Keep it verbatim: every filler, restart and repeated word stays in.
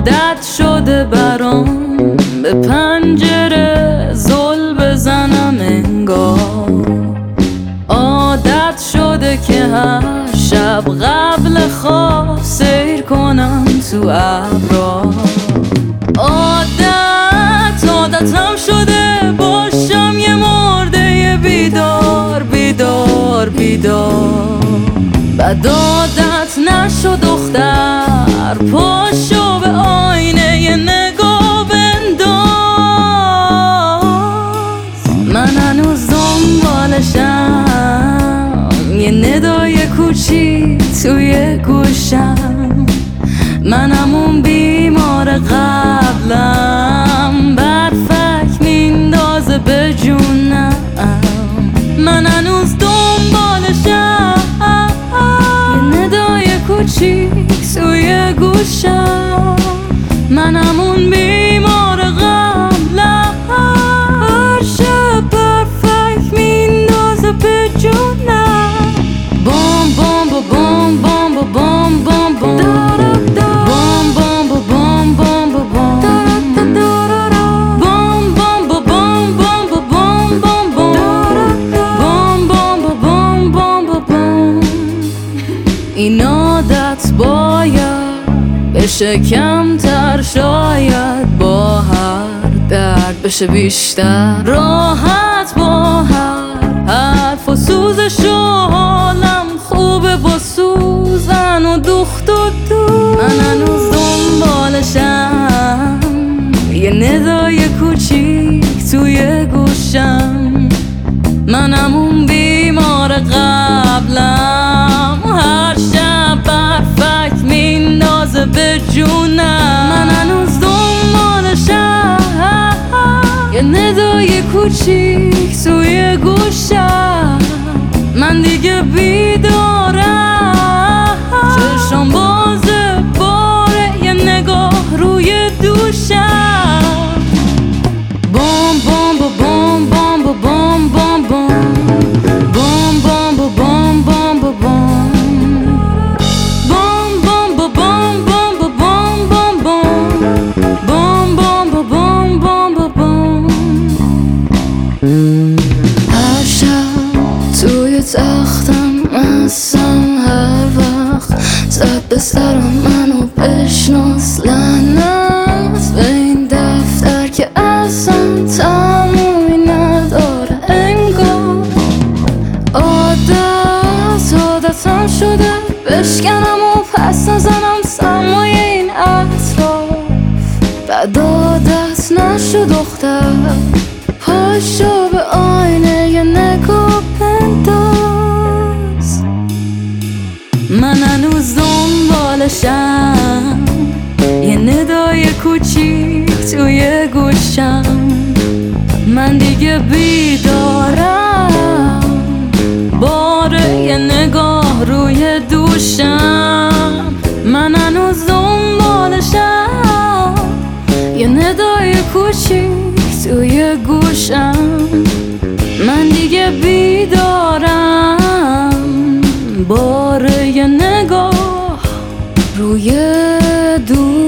عادت شده برام به پنجره زل بزنم انگار. عادت شده که هر شب قبل خواب سیر کنم تو ابرا. عادت عادتم شده باشم یه مرده بیدار بیدار بیدار. بد عادت نشو دختر، پاشو به آینه یه نگاه بنداز. من هنوز دنبالشم، یه ندای کوچیک توی گوشم. من همون بیمار قبلم، برفک میندازه به جونم. من هنوز دنبالشم، یه ندای کوچیک توی گوشم. من همون بیمار قبلم، هر شب برفک میندازه به جونم. بام بام بام بام بام بام بام این عادت باید بشه کمتر، شاید با هر درد بشه بیشتر. راحت با هر حرف و سوزش و حالم خوبه با سوزن و دوخت و دو. من هنوز دنبالشم، یه ندای کوچیک توی گوشم. من همون بیمار قبلم، هر شب برفک میندازه به جونم. من هنوز دنبالشم، یه ندای کوچیک توی گوشم. من دیگه بیدارم، چشم بازه باره یه نگاه روی دوشم. بام بام بام بام بام بام بام بام بام بام بام بام بام. هر شب توی تختم هستم، هر وقت زد به سرم منو بشناس. لعنت به این دفتر که اصلا تمومی نداره انگار. عادت عادتم شده بشکنم و پس نزنم سمای این اطراف. بد عادت نشو دختر، پاشو به آینه یه نگاه بنداز. من هنوز دنبالشم، یه ندای کوچیک توی گوشم. من دیگه بیدارم، باره یه نگاه روی دوشم. من هنوز دنبالشم، یه ندای کوچیک توی گوشم. من دیگه بیدارم، باره یه نگاه روی دوشم.